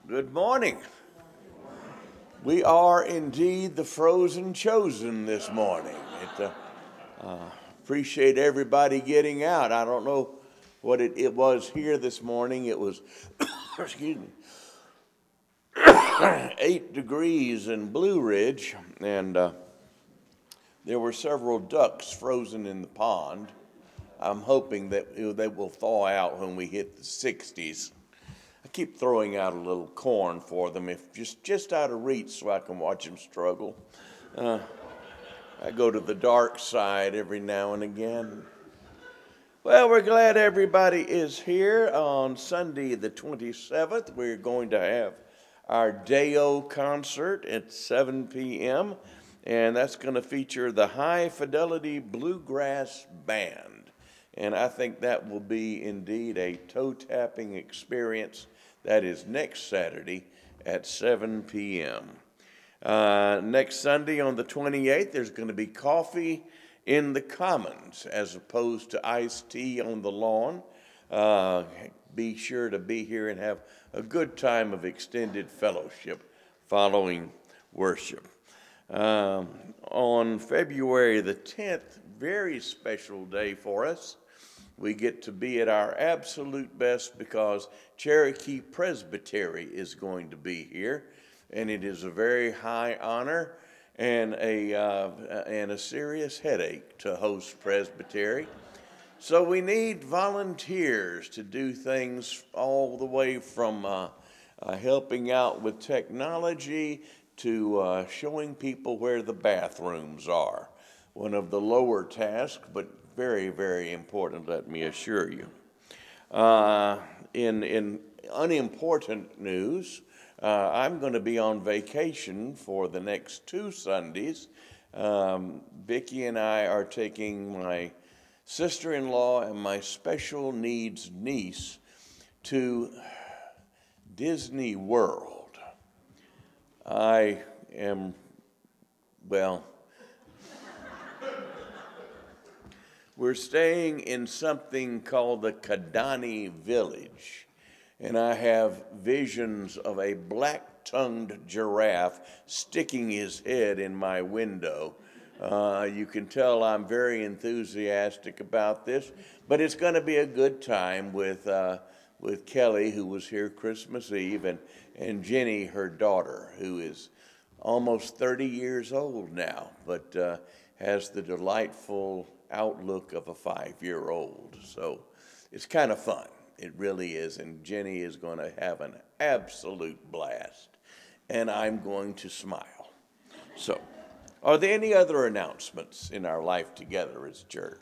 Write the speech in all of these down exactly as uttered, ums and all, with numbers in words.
Good morning. We are indeed the frozen chosen this morning. It, uh, uh, appreciate everybody getting out. I don't know what it, it was here this morning. It was, excuse me, eight degrees in Blue Ridge, and uh, there were several ducks frozen in the pond. I'm hoping that they will thaw out when we hit the sixties. I keep throwing out a little corn for them, if just, just out of reach, so I can watch them struggle. Uh, I go to the dark side every now and again. Well, we're glad everybody is here. On Sunday the twenty-seventh, we're going to have our Deo concert at seven p.m., and that's going to feature the High Fidelity Bluegrass Band. And I think that will be indeed a toe-tapping experience. That is next Saturday at seven p.m. Uh, next Sunday on the twenty-eighth, there's going to be coffee in the Commons as opposed to iced tea on the lawn. Uh, be sure to be here and have a good time of extended fellowship following worship. Um, on February the tenth, very special day for us. We get to be at our absolute best because Cherokee Presbytery is going to be here, and it is a very high honor and a uh, and a serious headache to host Presbytery. So we need volunteers to do things all the way from uh, uh, helping out with technology to uh, showing people where the bathrooms are. One of the lower tasks, but very, very important, let me assure you. Uh, in, in unimportant news, uh, I'm going to be on vacation for the next two Sundays. Um, Vicki and I are taking my sister-in-law and my special needs niece to Disney World. I am, well... We're staying in something called the Kidani Village, and I have visions of a black-tongued giraffe sticking his head in my window. Uh, you can tell I'm very enthusiastic about this, but it's going to be a good time with uh, with Kelly, who was here Christmas Eve, and, and Jenny, her daughter, who is almost thirty years old now, but uh, has the delightful outlook of a five-year-old. So it's kind of fun. It really is. And Jenny is going to have an absolute blast. And I'm going to smile. So, are there any other announcements in our life together as church?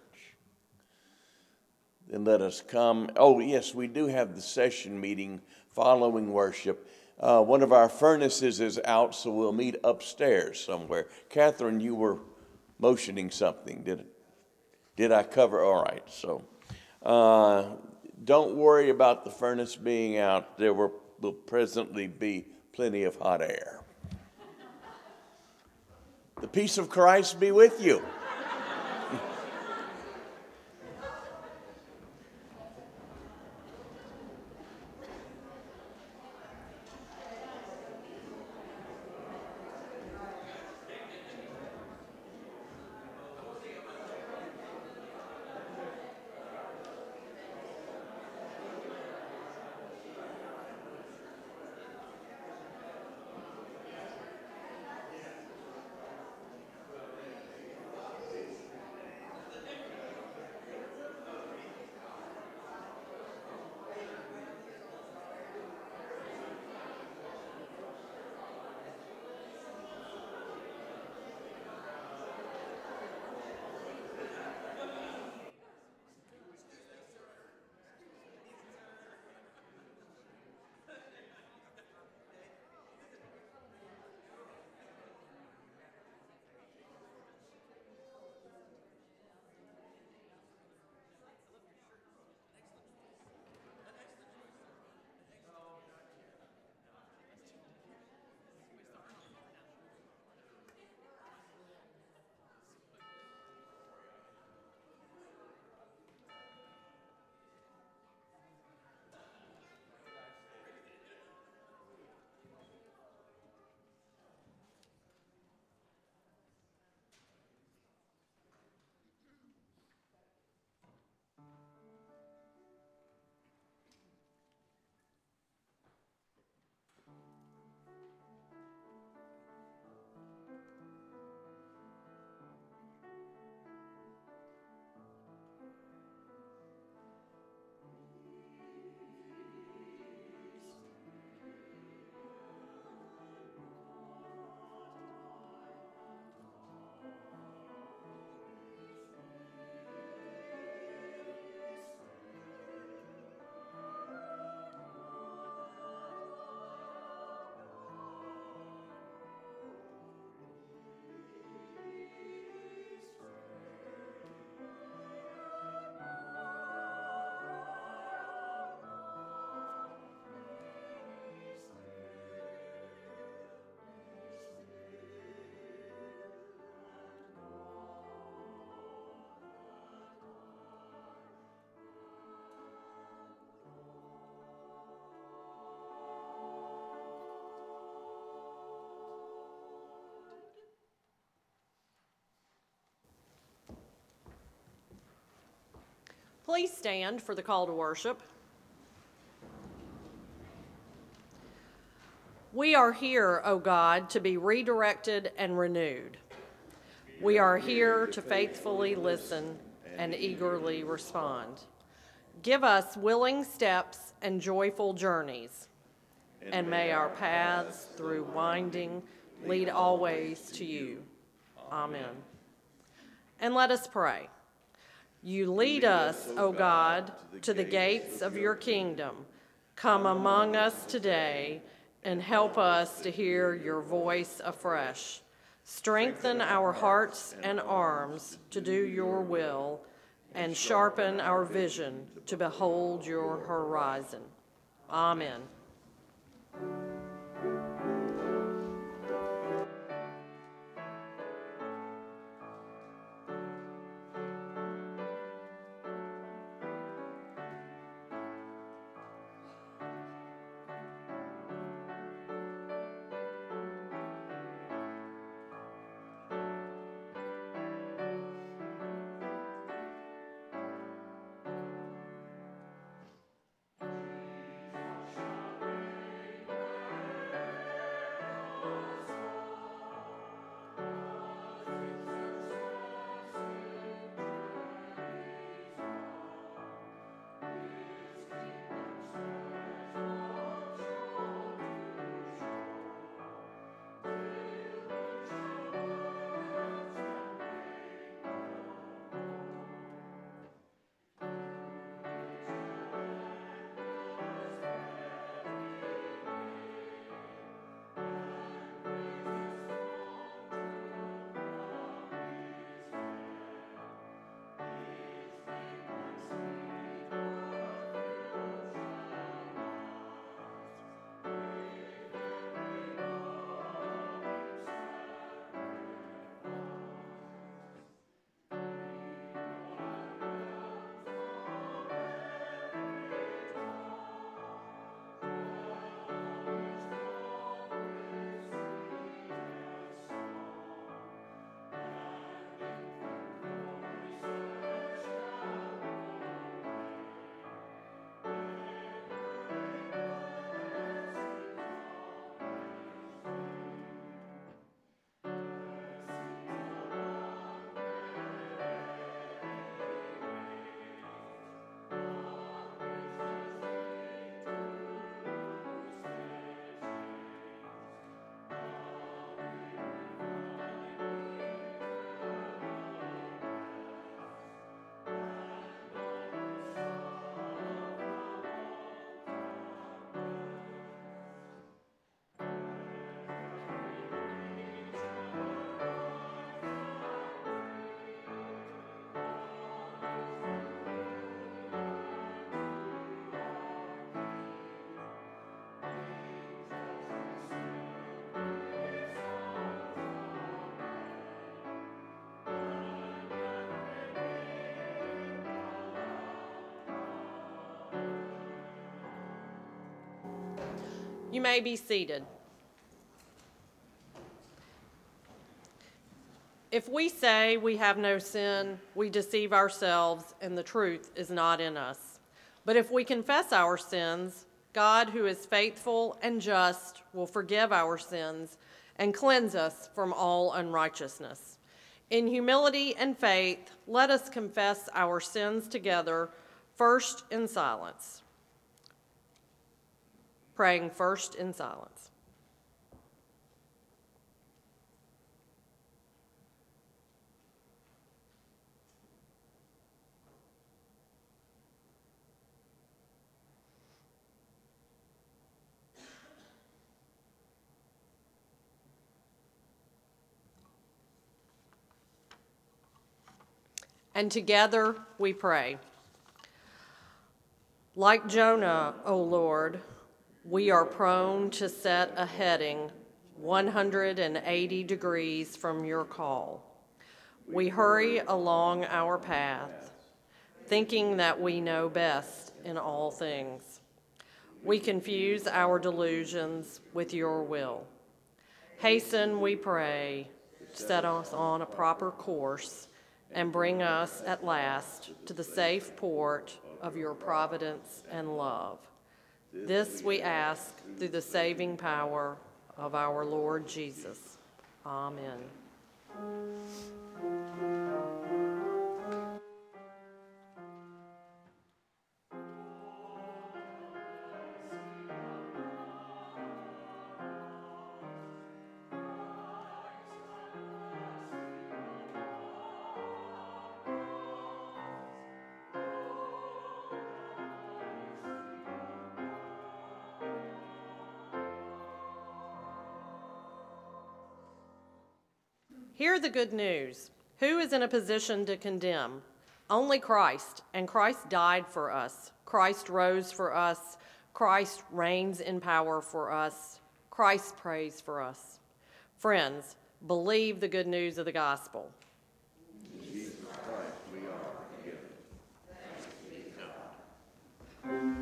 Then let us come. Oh, yes, we do have the session meeting following worship. Uh, one of our furnaces is out, so we'll meet upstairs somewhere. Catherine, you were motioning something, did it? Did I cover? All right. So uh, don't worry about the furnace being out. There will, will presently be plenty of hot air. The peace of Christ be with you. Please stand for the call to worship. We are here, O God, to be redirected and renewed. We are here to faithfully listen and eagerly respond. Give us willing steps and joyful journeys, and may our paths through winding lead always to you. Amen. And let us pray. You lead us, O God, to the gates of your kingdom. Come among us today and help us to hear your voice afresh. Strengthen our hearts and arms to do your will, and sharpen our vision to behold your horizon. Amen. You may be seated. If we say we have no sin, we deceive ourselves, and the truth is not in us. But if we confess our sins, God, who is faithful and just, will forgive our sins and cleanse us from all unrighteousness. In humility and faith, let us confess our sins together, first in silence. Praying first in silence. And together we pray. Like Jonah, O Lord, we are prone to set a heading one hundred eighty degrees from your call. We hurry along our path, thinking that we know best in all things. We confuse our delusions with your will. Hasten, we pray, set us on a proper course, and bring us at last to the safe port of your providence and love. This we ask through the saving power of our Lord Jesus. Amen. Hear the good news. Who is in a position to condemn? Only Christ, and Christ died for us. Christ rose for us. Christ reigns in power for us. Christ prays for us. Friends, believe the good news of the gospel. Jesus Christ, we are forgiven. Thanks be to God.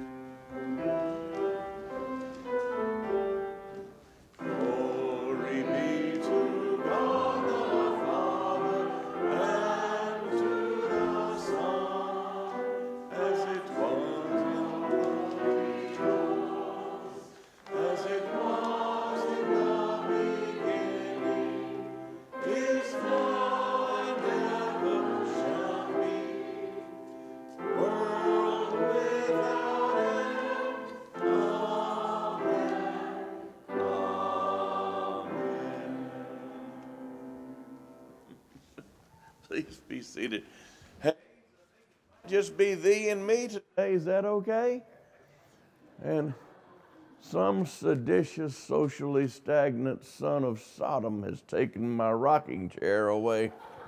Please be seated. Hey, just be thee and me today. Is that okay? And some seditious, socially stagnant son of Sodom has taken my rocking chair away.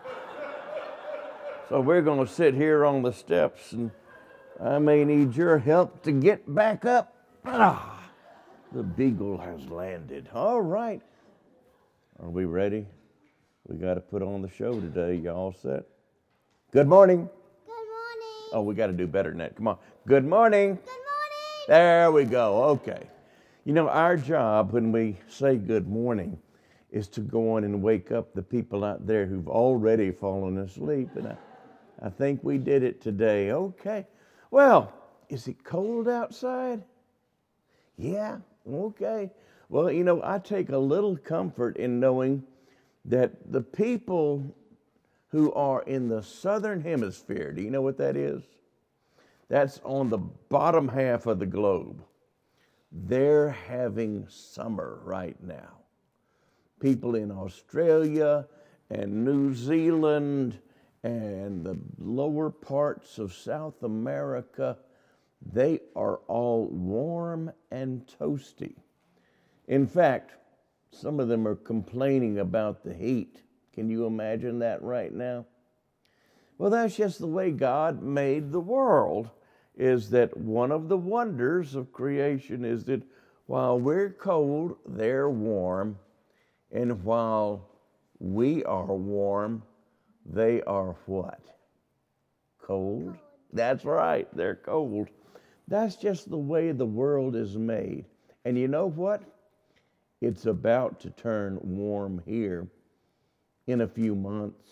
So we're going to sit here on the steps, and I may need your help to get back up. Ah, the beagle has landed. All right. Are we ready? We got to put on the show today. Y'all set? Good morning. Good morning. Oh, we got to do better than that. Come on. Good morning. Good morning. There we go. Okay. You know, our job when we say good morning is to go on and wake up the people out there who've already fallen asleep. And I, I think we did it today. Okay. Well, is it cold outside? Yeah. Okay. Well, you know, I take a little comfort in knowing that the people who are in the southern hemisphere, do you know what that is? That's on the bottom half of the globe. They're having summer right now. People in Australia and New Zealand and the lower parts of South America, they are all warm and toasty. In fact, some of them are complaining about the heat. Can you imagine that right now? Well, that's just the way God made the world, is that one of the wonders of creation is that while we're cold, they're warm, and while we are warm, they are what? Cold? That's right, they're cold. That's just the way the world is made. And you know what? It's about to turn warm here in a few months.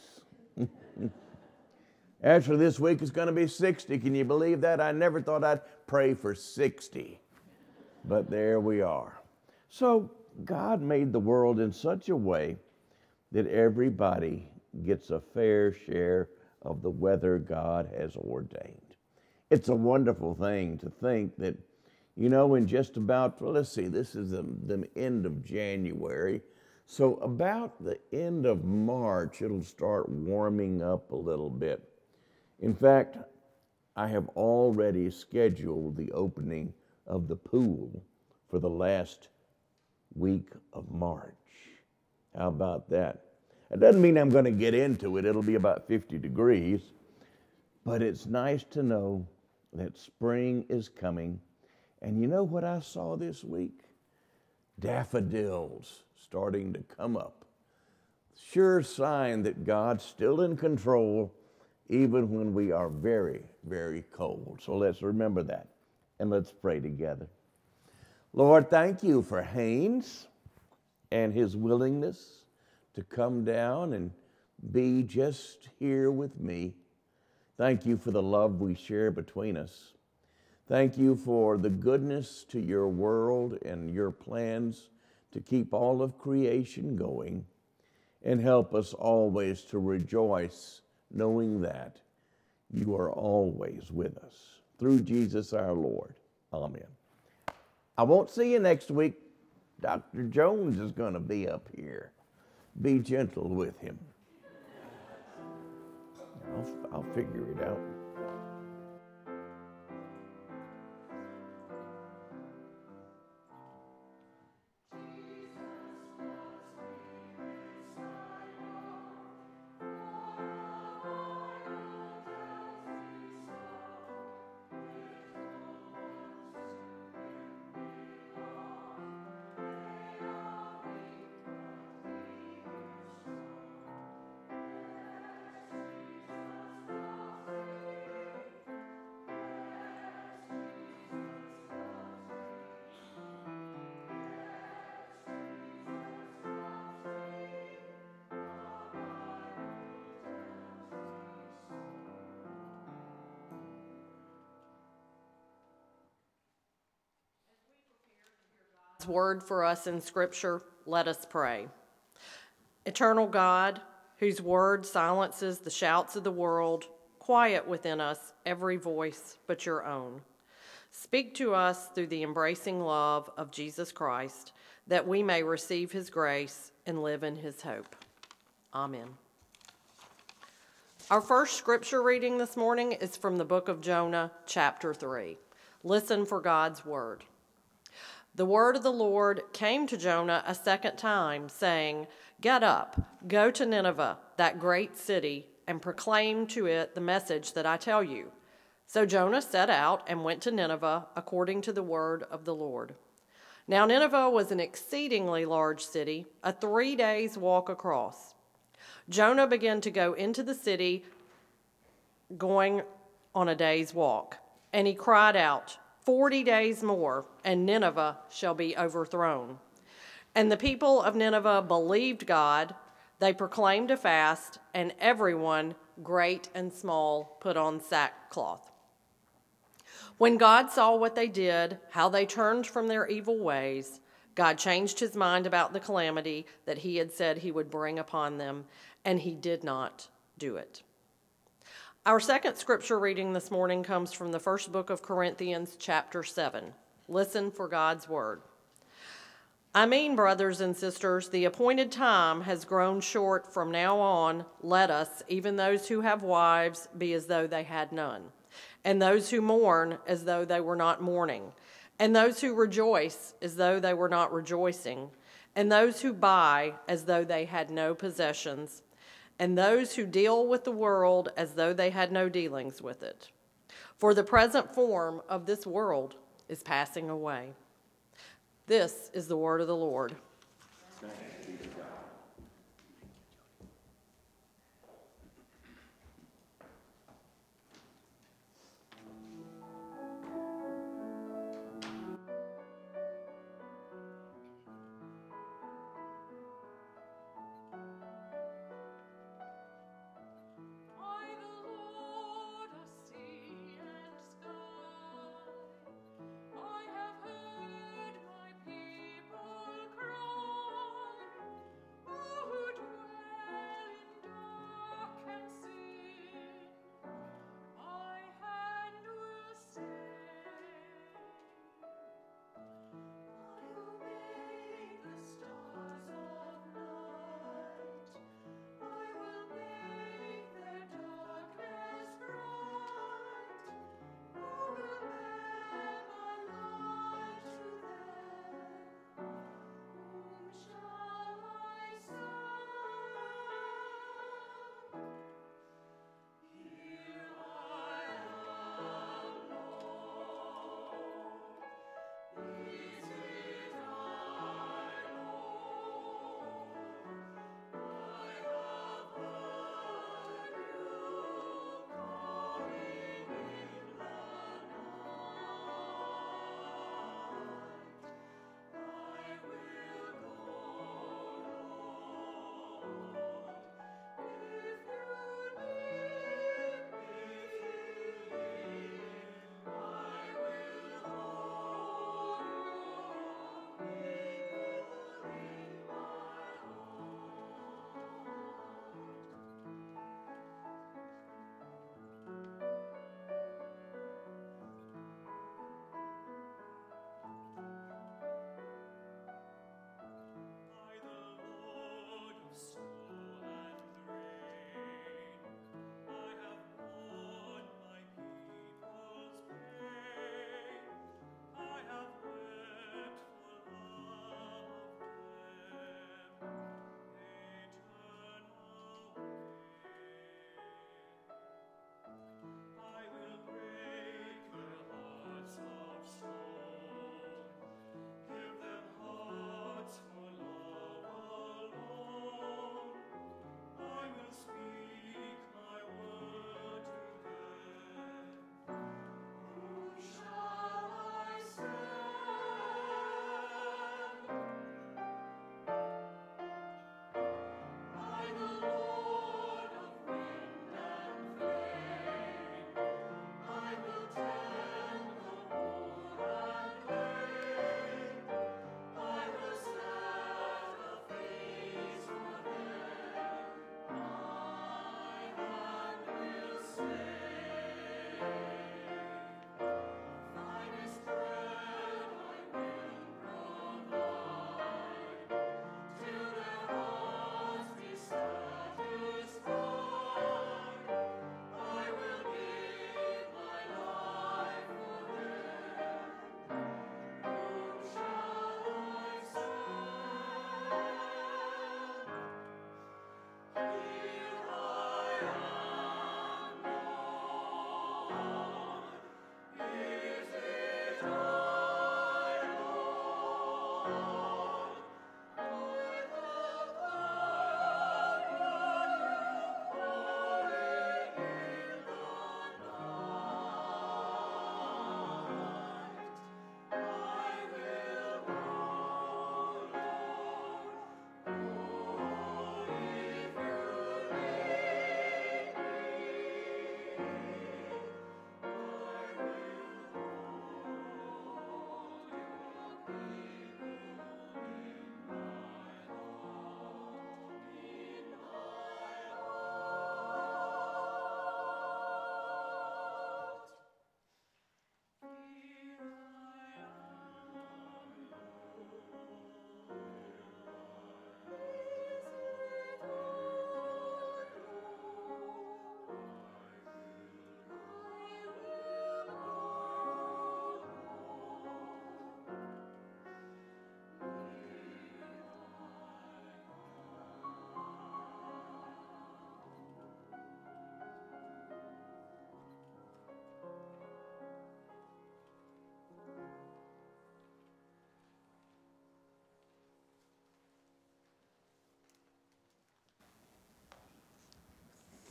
Actually, this week it's going to be sixty. Can you believe that? I never thought I'd pray for sixty. But there we are. So God made the world in such a way that everybody gets a fair share of the weather God has ordained. It's a wonderful thing to think that, you know, in just about, well, let's see, this is the, the end of January. So about the end of March, it'll start warming up a little bit. In fact, I have already scheduled the opening of the pool for the last week of March. How about that? It doesn't mean I'm going to get into it. It'll be about fifty degrees. But it's nice to know that spring is coming. And you know what I saw this week? Daffodils starting to come up. Sure sign that God's still in control, even when we are very, very cold. So let's remember that, and let's pray together. Lord, thank you for Haynes and his willingness to come down and be just here with me. Thank you for the love we share between us. Thank you for the goodness to your world and your plans to keep all of creation going, and help us always to rejoice knowing that you are always with us. Through Jesus our Lord. Amen. I won't see you next week. Doctor Jones is going to be up here. Be gentle with him. I'll, I'll figure it out. Word for us in Scripture, let us pray. Eternal God, whose word silences the shouts of the world, quiet within us every voice but your own. Speak to us through the embracing love of Jesus Christ, that we may receive his grace and live in his hope. Amen. Our first scripture reading this morning is from the book of Jonah, chapter three. Listen for God's word. The word of the Lord came to Jonah a second time, saying, "Get up, go to Nineveh, that great city, and proclaim to it the message that I tell you." So Jonah set out and went to Nineveh according to the word of the Lord. Now Nineveh was an exceedingly large city, a three days' walk across. Jonah began to go into the city, going on a day's walk, and he cried out, Forty days more, and Nineveh shall be overthrown. And the people of Nineveh believed God. They proclaimed a fast, and everyone, great and small, put on sackcloth. When God saw what they did, how they turned from their evil ways, God changed his mind about the calamity that he had said he would bring upon them, and he did not do it. Our second scripture reading this morning comes from the first book of Corinthians, chapter seven. Listen for God's word. I mean, brothers and sisters, the appointed time has grown short. From now on, let us, even those who have wives, be as though they had none, and those who mourn as though they were not mourning, and those who rejoice as though they were not rejoicing, and those who buy as though they had no possessions, and those who deal with the world as though they had no dealings with it. For the present form of this world is passing away. This is the word of the Lord. Thanks be to God. I have heard my people cry.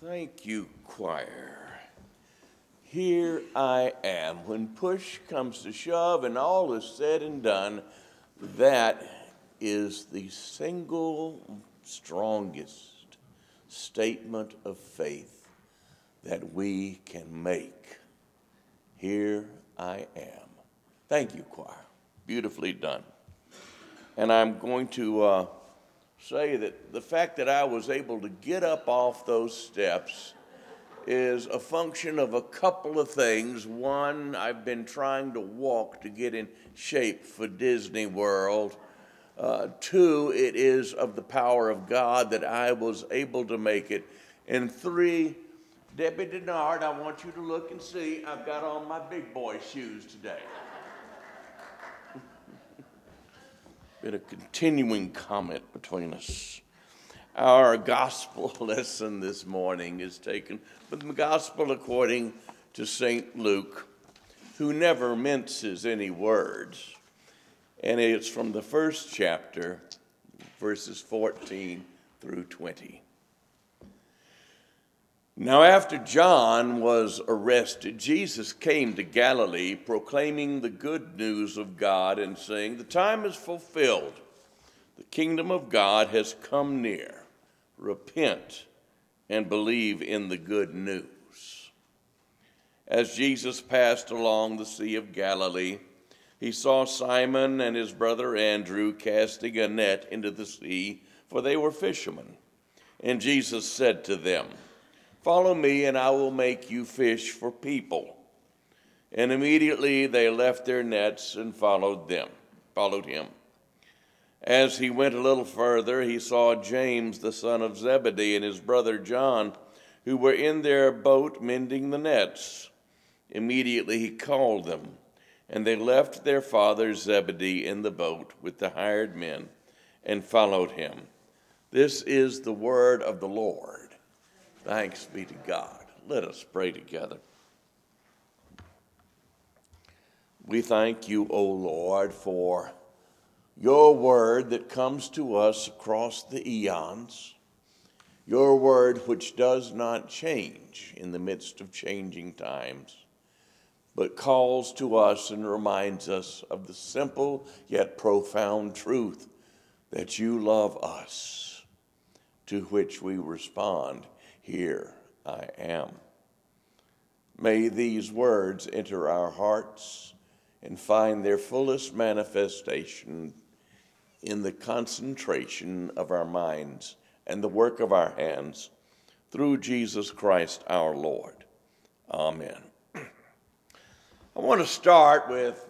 Thank you, choir. Here I am. When push comes to shove and all is said and done, that is the single strongest statement of faith that we can make. Here I am. Thank you, choir. Beautifully done. And I'm going to uh, say that the fact that I was able to get up off those steps is a function of a couple of things. One, I've been trying to walk to get in shape for Disney World. Uh, two, it is of the power of God that I was able to make it. And three, Debbie Denard, I want you to look and see, I've got on my big boy shoes today. Been a continuing comment between us. Our gospel lesson this morning is taken from the gospel according to Saint Luke, who never minces any words. And it's from the first chapter, verses fourteen through twenty. Now after John was arrested, Jesus came to Galilee, proclaiming the good news of God and saying, "The time is fulfilled. The kingdom of God has come near. Repent and believe in the good news." As Jesus passed along the Sea of Galilee, he saw Simon and his brother Andrew casting a net into the sea, for they were fishermen. And Jesus said to them, "Follow me, and I will make you fish for people." And immediately they left their nets and followed them, followed him. As he went a little further, he saw James, the son of Zebedee, and his brother John, who were in their boat mending the nets. Immediately he called them, and they left their father Zebedee in the boat with the hired men and followed him. This is the word of the Lord. Thanks be to God. Let us pray together. We thank you, O Lord, for your word that comes to us across the eons, your word which does not change in the midst of changing times, but calls to us and reminds us of the simple yet profound truth that you love us, to which we respond, "Here I am." May these words enter our hearts and find their fullest manifestation in the concentration of our minds and the work of our hands through Jesus Christ our Lord. Amen. I want to start with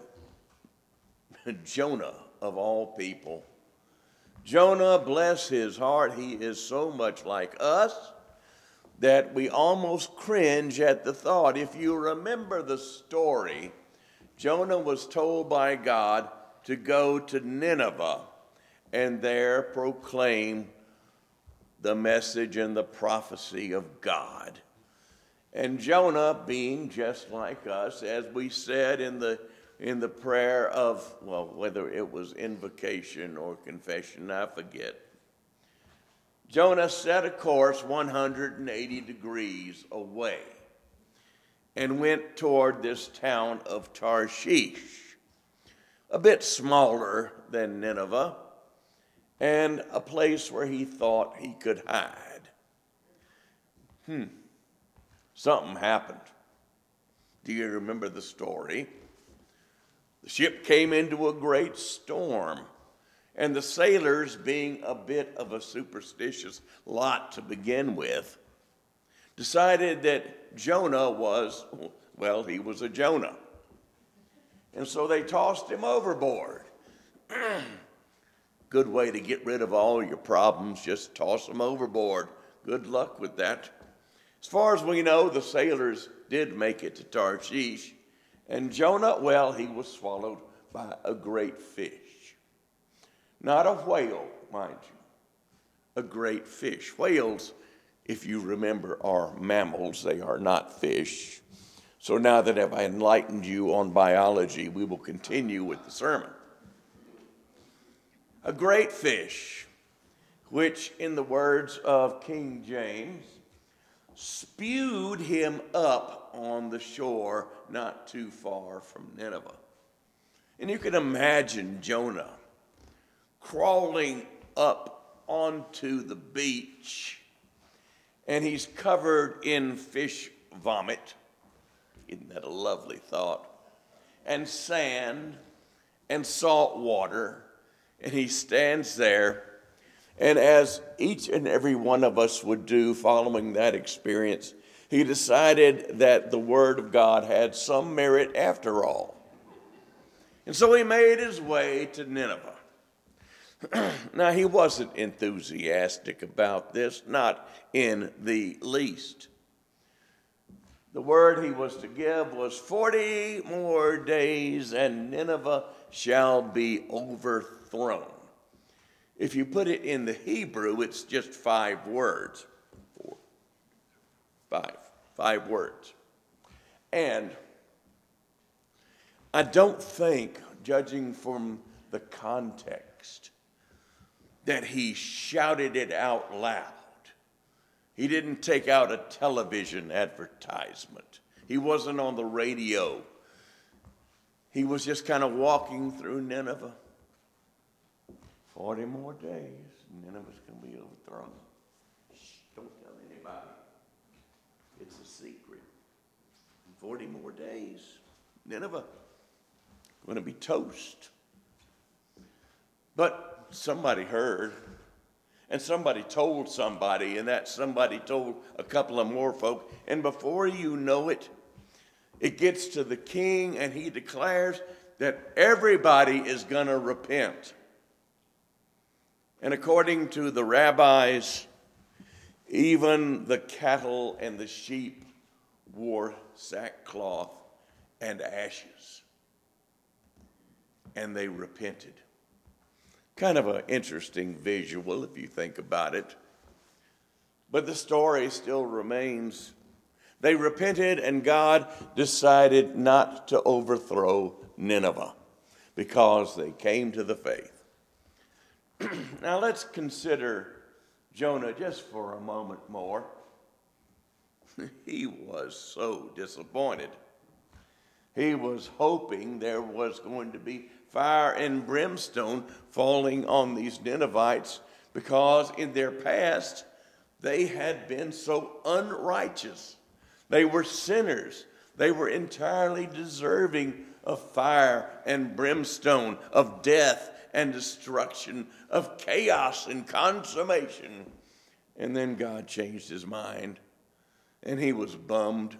Jonah, of all people. Jonah, bless his heart, he is so much like us that we almost cringe at the thought. If you remember the story, Jonah was told by God to go to Nineveh and there proclaim the message and the prophecy of God. And Jonah, being just like us, as we said in the in the prayer of, well, whether it was invocation or confession, I forget, Jonah set a course one hundred eighty degrees away and went toward this town of Tarshish, a bit smaller than Nineveh, and a place where he thought he could hide. Hmm. Something happened. Do you remember the story? The ship came into a great storm, and the sailors, being a bit of a superstitious lot to begin with, decided that Jonah was, well, he was a Jonah. And so they tossed him overboard. Good way to get rid of all your problems, just toss them overboard. Good luck with that. As far as we know, the sailors did make it to Tarshish, and Jonah, well, he was swallowed by a great fish. Not a whale, mind you, a great fish. Whales, if you remember, are mammals. They are not fish. So now that I've enlightened you on biology, we will continue with the sermon. A great fish, which in the words of King James spewed him up on the shore not too far from Nineveh. And you can imagine Jonah crawling up onto the beach, and he's covered in fish vomit. Isn't that a lovely thought? And sand and salt water, and he stands there. And as each and every one of us would do following that experience, he decided that the Word of God had some merit after all. And so he made his way to Nineveh. Now, he wasn't enthusiastic about this, not in the least. The word he was to give was forty more days and Nineveh shall be overthrown. If you put it in the Hebrew, it's just five words. Four, five, five words. And I don't think, judging from the context, that he shouted it out loud. He didn't take out a television advertisement. He wasn't on the radio. He was just kind of walking through Nineveh. Forty more days, Nineveh's going to be overthrown. Shh, don't tell anybody. It's a secret. Forty more days, Nineveh going to be toast. But somebody heard, and somebody told somebody, and that somebody told a couple of more folk, and before you know it, it gets to the king, and he declares that everybody is going to repent. And according to the rabbis, even the cattle and the sheep wore sackcloth and ashes, and they repented. Kind of an interesting visual if you think about it. But the story still remains. They repented, and God decided not to overthrow Nineveh because they came to the faith. Now let's consider Jonah just for a moment more. He was so disappointed. He was hoping there was going to be fire and brimstone falling on these Ninevites because in their past they had been so unrighteous. They were sinners. They were entirely deserving of fire and brimstone, of death and destruction, of chaos and consummation. And then God changed his mind, and he was bummed.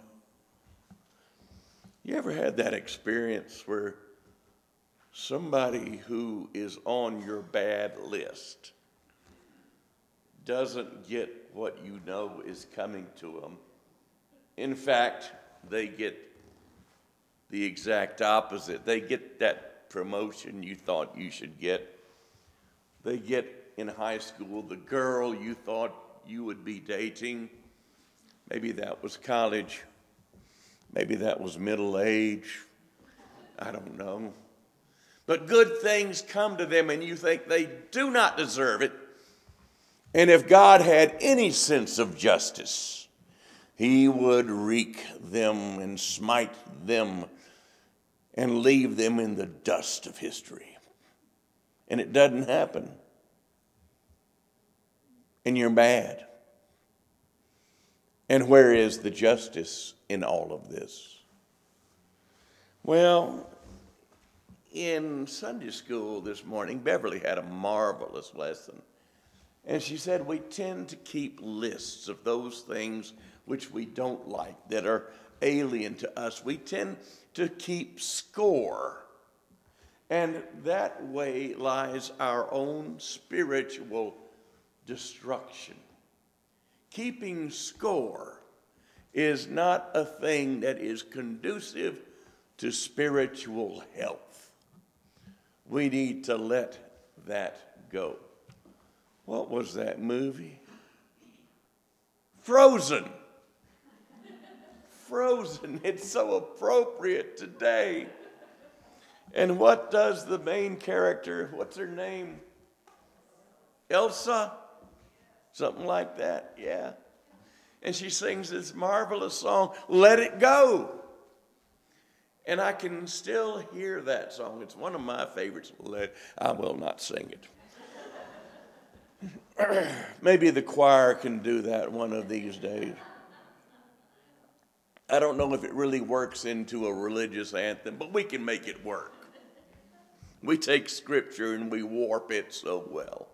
You ever had that experience where somebody who is on your bad list doesn't get what you know is coming to them? In fact, they get the exact opposite. They get that promotion you thought you should get. They get in high school the girl you thought you would be dating. Maybe that was college. Maybe that was middle age. I don't know. But good things come to them and you think they do not deserve it. And if God had any sense of justice, he would wreak them and smite them and leave them in the dust of history. And it doesn't happen. And you're mad. And where is the justice in all of this? Well, in Sunday school this morning, Beverly had a marvelous lesson. And she said we tend to keep lists of those things which we don't like, that are alien to us. We tend to keep score. And that way lies our own spiritual destruction. Keeping score is not a thing that is conducive to spiritual health. We need to let that go. What was that movie? Frozen. Frozen. It's so appropriate today. And what does the main character, what's her name? Elsa? Something like that, yeah. And she sings this marvelous song, Let It Go. And I can still hear that song. It's one of my favorites. Let, I will not sing it. Maybe the choir can do that one of these days. I don't know if it really works into a religious anthem, but we can make it work. We take scripture and we warp it so well.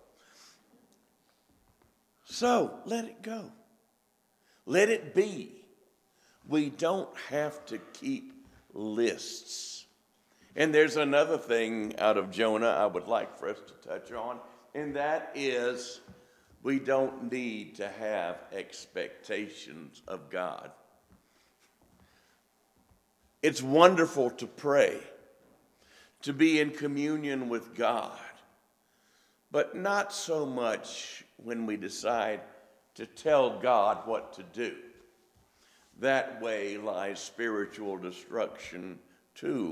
So, let it go. Let it be. We don't have to keep lists. And there's another thing out of Jonah I would like for us to touch on, and that is we don't need to have expectations of God. It's wonderful to pray, to be in communion with God, but not so much when we decide to tell God what to do. That way lies spiritual destruction too.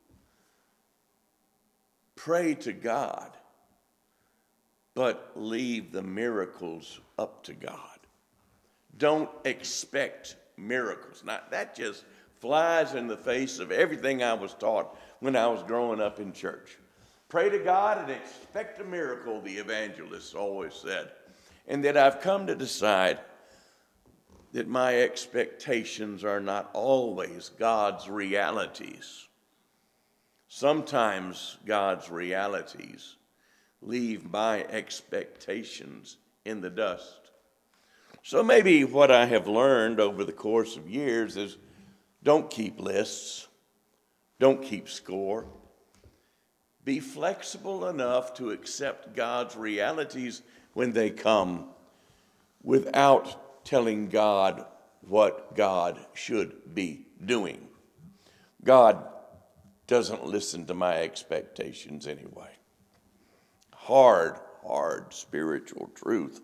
Pray to God, but leave the miracles up to God. Don't expect miracles. Now, that just flies in the face of everything I was taught when I was growing up in church. Pray to God and expect a miracle, the evangelists always said. And that I've come to decide that my expectations are not always God's realities. Sometimes God's realities leave my expectations in the dust. So maybe what I have learned over the course of years is don't keep lists, don't keep score. Be flexible enough to accept God's realities when they come without telling God what God should be doing. God doesn't listen to my expectations anyway. Hard, hard spiritual truth.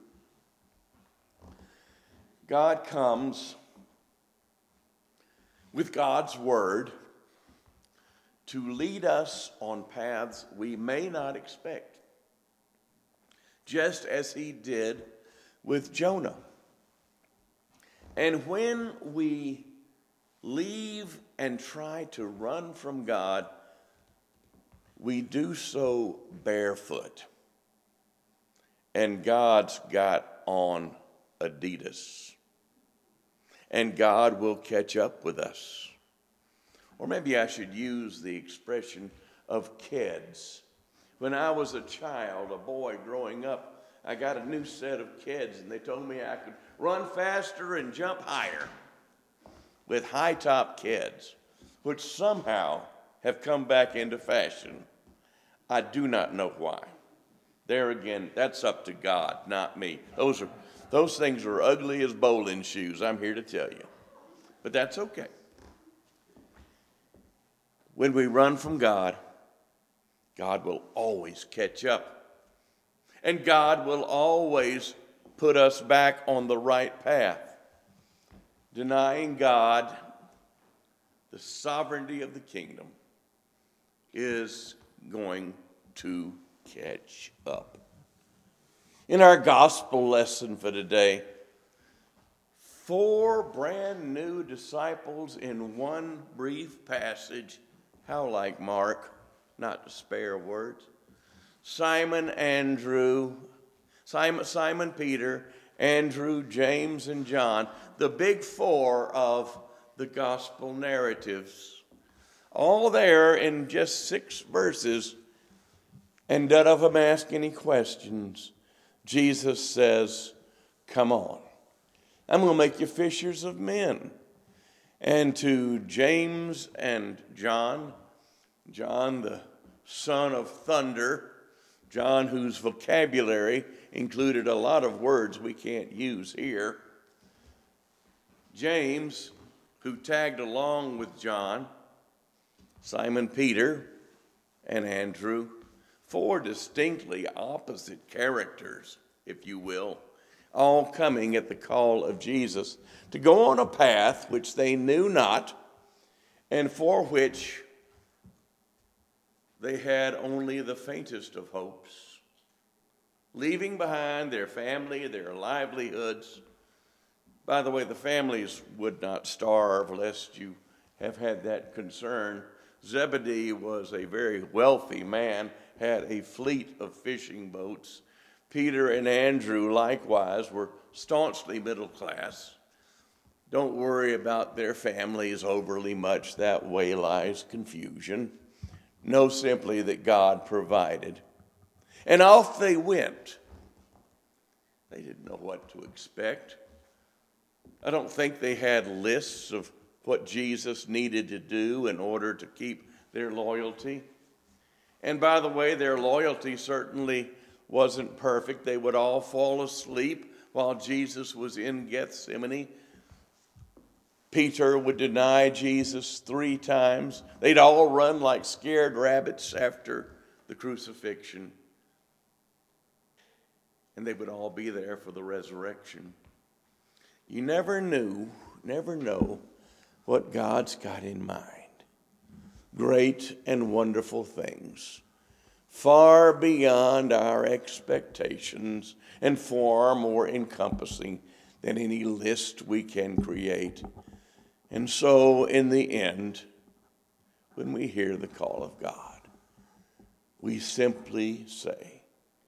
God comes with God's word to lead us on paths we may not expect, just as he did with Jonah. And when we leave and try to run from God, we do so barefoot. And God's got on Adidas. And God will catch up with us. Or maybe I should use the expression of kids. When I was a child, a boy growing up, I got a new set of kids, and they told me I could run faster and jump higher with high-top kids, which somehow have come back into fashion. I do not know why. There again, that's up to God, not me. Those are those things are ugly as bowling shoes, I'm here to tell you. But that's okay. When we run from God, God will always catch up. And God will always put us back on the right path. Denying God the sovereignty of the kingdom is going to catch up. In our gospel lesson for today, four brand new disciples in one brief passage. How like Mark, not to spare words. Simon, Andrew, Simon, Simon, Peter, Andrew, James, and John, the big four of the gospel narratives. All there in just six verses, and none of them ask any questions. Jesus says, come on. I'm going to make you fishers of men. And to James and John, John the son of thunder, John whose vocabulary included a lot of words we can't use here. James, who tagged along with John, Simon Peter, and Andrew, four distinctly opposite characters, if you will, all coming at the call of Jesus to go on a path which they knew not and for which they had only the faintest of hopes, leaving behind their family, their livelihoods, By the way, the families would not starve lest you have had that concern. Zebedee was a very wealthy man, had a fleet of fishing boats. Peter and Andrew likewise were staunchly middle class. Don't worry about their families overly much. That way lies confusion. Know simply that God provided. And off they went. They didn't know what to expect. I don't think they had lists of what Jesus needed to do in order to keep their loyalty. And by the way, their loyalty certainly wasn't perfect. They would all fall asleep while Jesus was in Gethsemane. Peter would deny Jesus three times. They'd all run like scared rabbits after the crucifixion. And they would all be there for the resurrection. You never knew, never know what God's got in mind. Great and wonderful things, far beyond our expectations and far more encompassing than any list we can create. And so, in the end, when we hear the call of God, we simply say,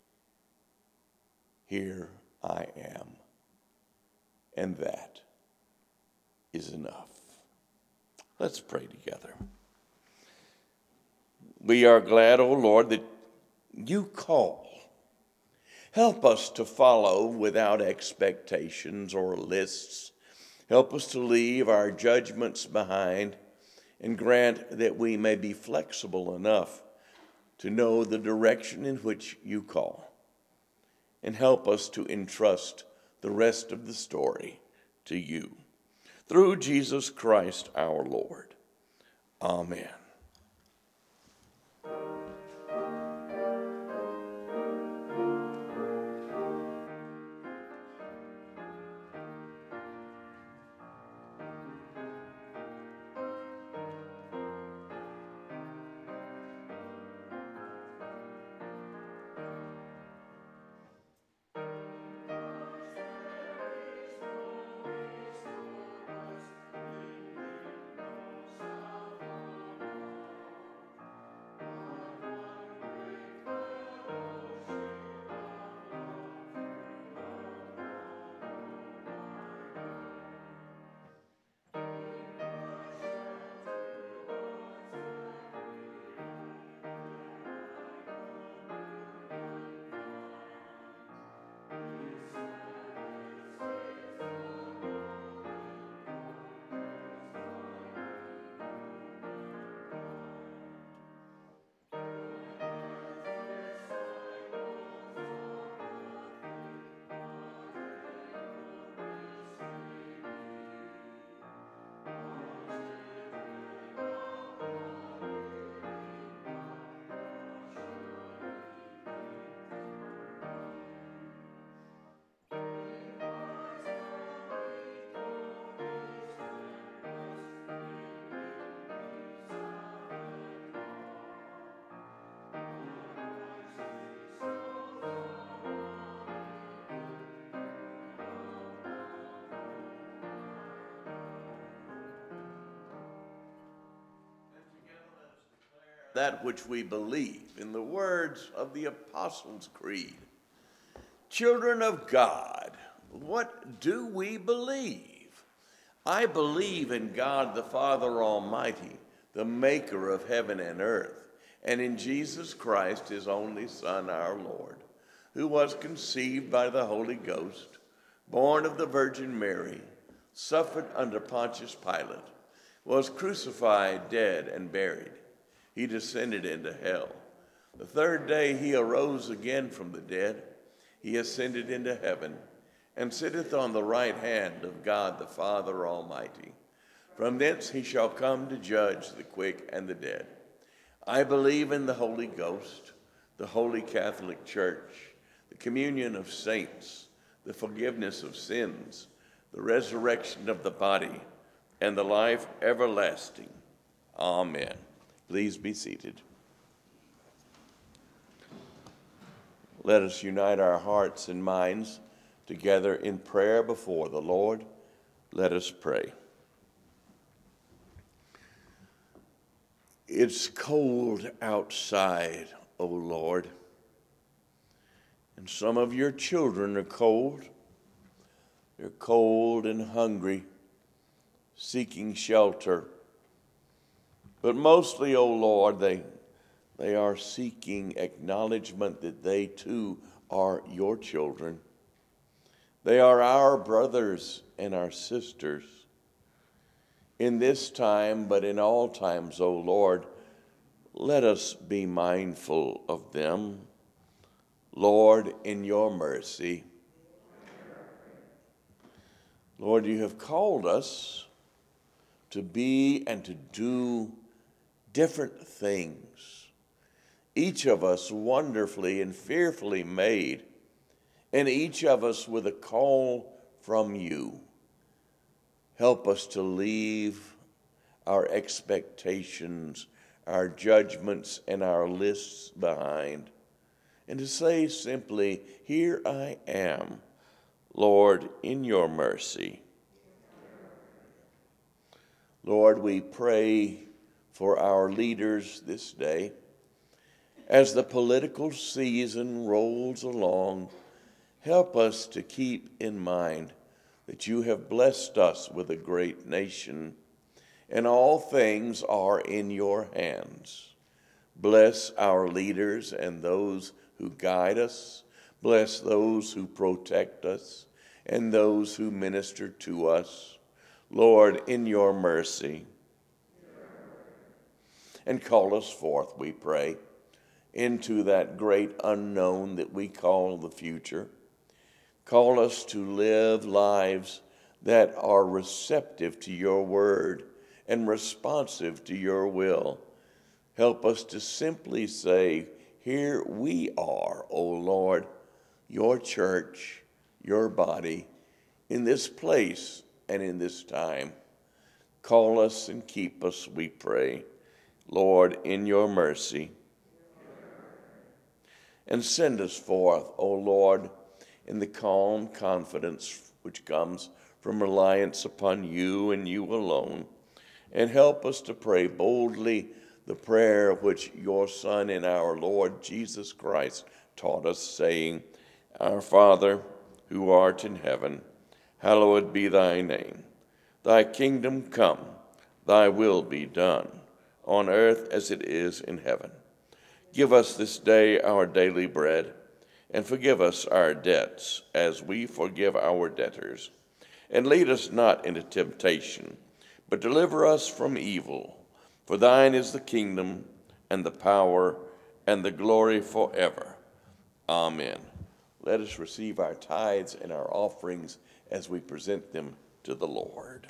"Here I am," and that is enough. Let's pray together. We are glad, O Lord, that you call. Help us to follow without expectations or lists. Help us to leave our judgments behind and grant that we may be flexible enough to know the direction in which you call. And help us to entrust the rest of the story to you. Through Jesus Christ our Lord. Amen. That which we believe, in the words of the Apostles' Creed. Children of God, what do we believe? I believe in God the Father Almighty, the maker of heaven and earth, and in Jesus Christ, his only Son, our Lord, who was conceived by the Holy Ghost, born of the Virgin Mary, suffered under Pontius Pilate, was crucified, dead, and buried. He descended into hell. The third day he arose again from the dead. He ascended into heaven and sitteth on the right hand of God the Father Almighty. From thence he shall come to judge the quick and the dead. I believe in the Holy Ghost, the Holy Catholic Church, the communion of saints, the forgiveness of sins, the resurrection of the body, and the life everlasting. Amen. Please be seated. Let us unite our hearts and minds together in prayer before the Lord Let us pray. It's cold outside, O Lord, and some of your children are cold. They're cold and hungry, seeking shelter. But mostly, O Lord, they, they are seeking acknowledgement that they too are your children. They are our brothers and our sisters. In this time, but in all times, O Lord, let us be mindful of them. Lord, in your mercy. Lord, you have called us to be and to do different things, each of us wonderfully and fearfully made, and each of us with a call from you. Help us to leave our expectations, our judgments, and our lists behind, and to say simply, here I am, Lord, in your mercy. Lord, we pray for our leaders this day. As the political season rolls along, help us to keep in mind that you have blessed us with a great nation, and all things are in your hands. Bless our leaders and those who guide us. Bless those who protect us and those who minister to us. Lord, in your mercy. And call us forth, we pray, into that great unknown that we call the future. Call us to live lives that are receptive to your word and responsive to your will. Help us to simply say, here we are, O Lord, your church, your body, in this place and in this time. Call us and keep us, we pray, Lord, in your mercy. And send us forth, O Lord, in the calm confidence which comes from reliance upon you and you alone. And help us to pray boldly the prayer which your Son and our Lord Jesus Christ taught us, saying, Our Father, who art in heaven, hallowed be thy name. Thy kingdom come, thy will be done, on earth as it is in heaven. Give us this day our daily bread, and forgive us our debts, as we forgive our debtors. And lead us not into temptation, but deliver us from evil. For thine is the kingdom, and the power, and the glory forever. Amen. Let us receive our tithes and our offerings as we present them to the Lord.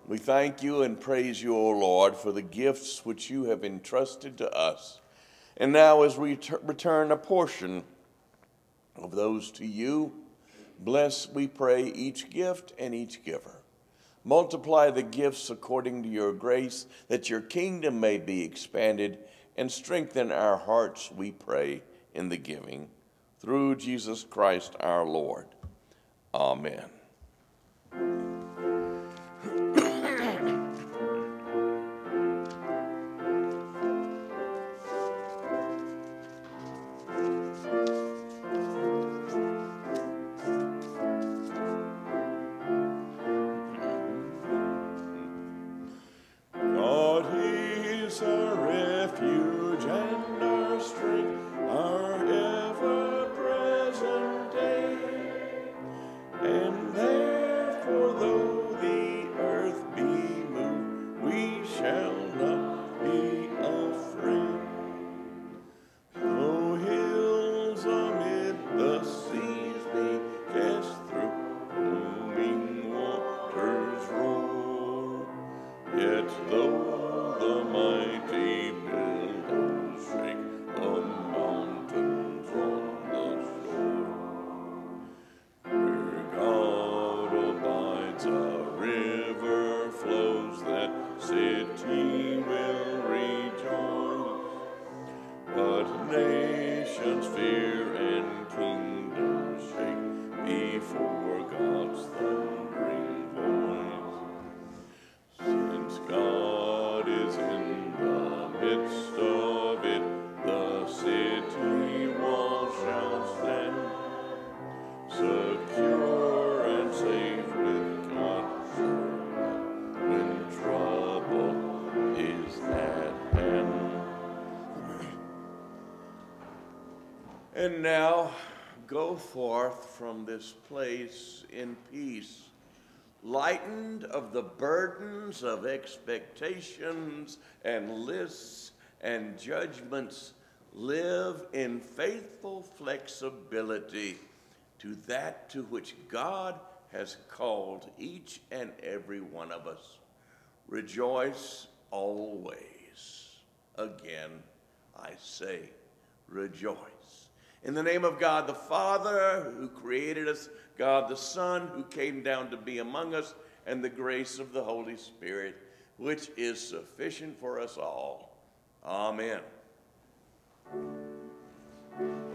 We thank you and praise you, O Lord, for the gifts which you have entrusted to us. And now as we t- return a portion of those to you, bless, we pray, each gift and each giver. Multiply the gifts according to your grace, that your kingdom may be expanded, and strengthen our hearts, we pray, in the giving. Through Jesus Christ our Lord. Amen. And now go forth from this place in peace, lightened of the burdens of expectations and lists and judgments. Live in faithful flexibility to that to which God has called each and every one of us. Rejoice always. Again, I say, rejoice. In the name of God the Father, who created us, God the Son, who came down to be among us, and the grace of the Holy Spirit, which is sufficient for us all. Amen.